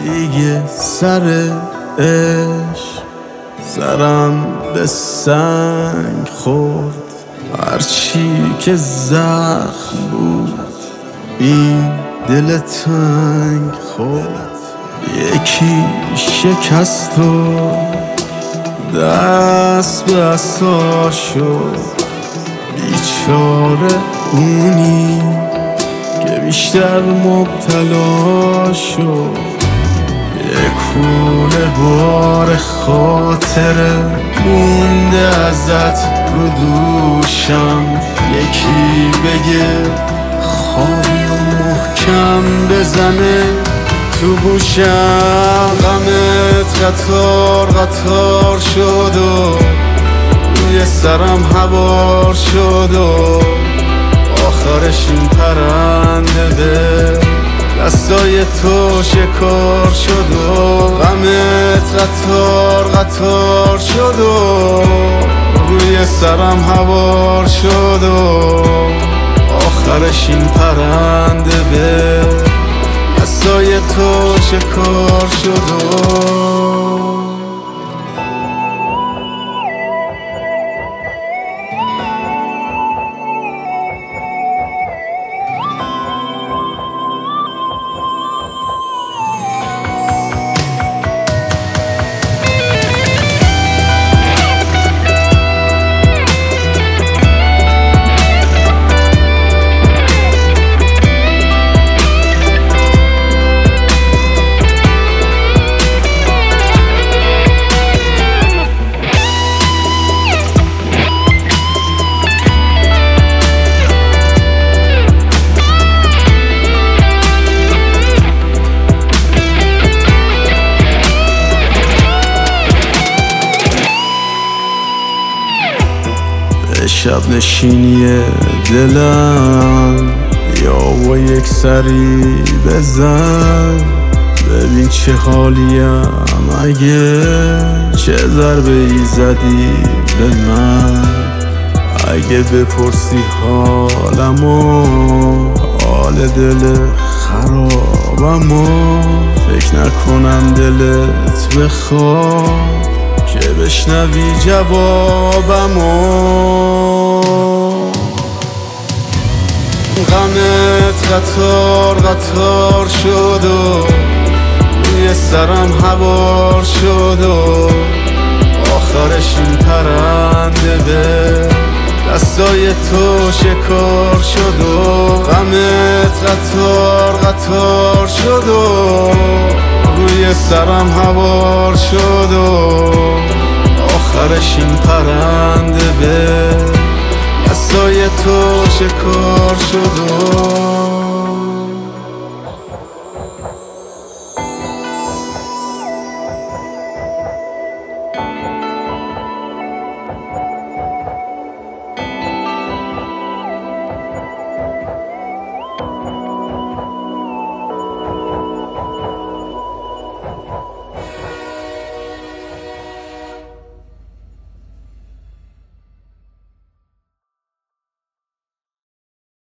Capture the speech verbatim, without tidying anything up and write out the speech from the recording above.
دیگه سر عشق سرم به سنگ خورد، هرچی که زخم بود این دل تنگ خورد. یکی شکست و دست به عصا شد، بیچاره اونی که بیشتر مبتلا شد. یه کوله بار خاطره مونده ازت رو دوشم، یکی بگه خوابی و محکم بزنه تو گوشم. غمت قطار قطار شد و روی سرم هوار شد و آخرش این پرنده به دستای تو شکار شد و غمت قطار قطار شد و روی سرم هوار شد و آخرش این پرنده به دستای تو شکار شد و شب نشینی دلم یا با یک سری بزن، ببین چه حالیم اگه چه ضربه ای زدی به من. اگه بپرسی حالمو حال دل خرابمو، فکر نکنم دلت بخواد که بشنوی جوابمو. غمت قطار قطار شد و روی سرم هوار شد و آخرش این پرنده به دستای تو شکار شد و غمت قطار قطار شد و روی سرم هوار شد و آخرش این پرنده به دستای تو شکار شد و